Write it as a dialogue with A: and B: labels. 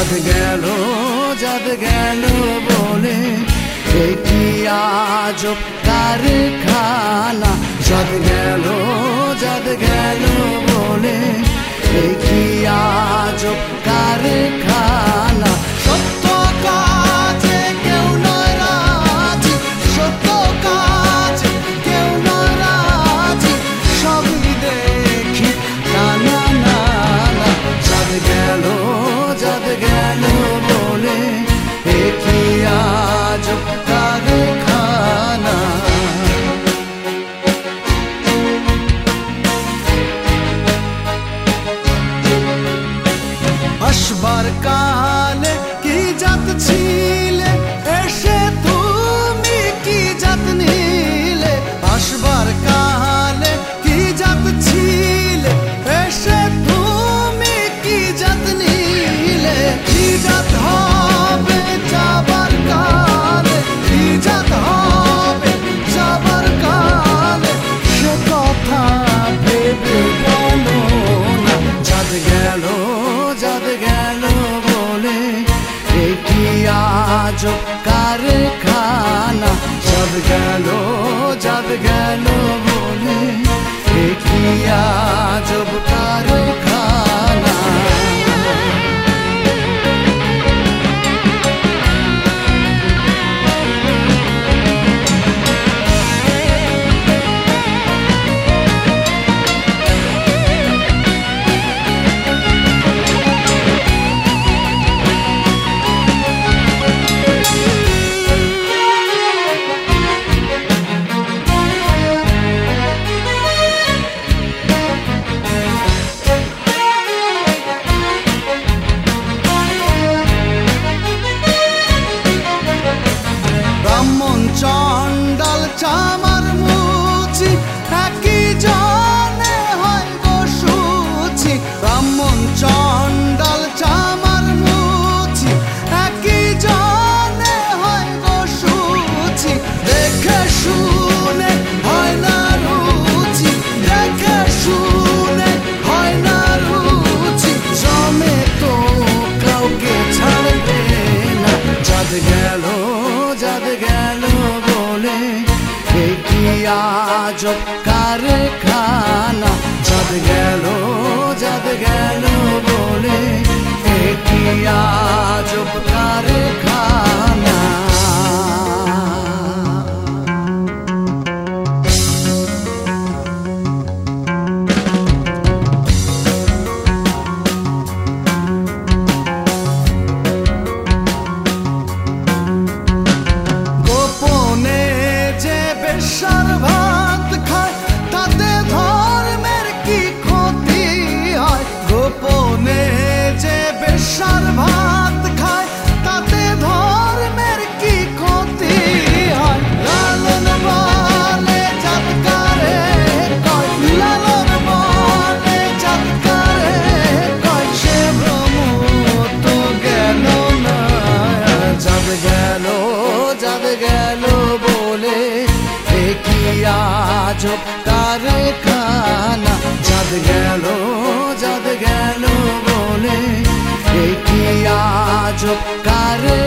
A: চাঁদ গেল বলে কি আজব কারখানা। চাঁদ গেল বলে কি আজব কারখানা। সত্য কাজে কেউ নয় রাজি, সত্য কাজে কেউ নয় রাজি, সবই দেখি নানা নানা। চাঁদ গেল বলে কি আজব কারখানা। আসবার কালে কি জাত ছিলে, এসে তুমি কি জাত নিলে। আসবার কালে কি জাত ছিলে, এসে তুমি কি জাত নিলে। কি জাত হবে যাবার কালে, কি জাত হবে যাবার কালে, সে কথা ভেবে বলো না। চাঁদ গেল বলে কি আজব কারখানা। চাঁদ গেল বলে কি আজব কারখানা। ব্রাহ্মণ চণ্ডাল চামার মুচি একই জনে হয় গো শুচি। ব্রাহ্মণ চণ্ডাল চামার মুচি একই জনে হয় গো শুচি। দেখে শুনে হয় না রুচি, দেখে শুনে হয় না রুচি, জমে তো কাউকে ছাড়বে না। চাঁদ গেল বলে কি আজব কারখানা। চাঁদ গেল বলে কি আজব কারখানা। বেশ্যার ভাত খায় তাতে ধর্মের কি ক্ষতি হয়। গোপনে যে বেশ্যার ভাত খায় তাতে ধর্মের কি ক্ষতি হয়। লালন বলে জাতকারে কয়, লালন বলে জাতকারে কয়, সে ভ্রম তো গেল না। চাঁদ গেল বলে কি আজব কারখানা। চাঁদ গেল বলে কি আজব কারখানা।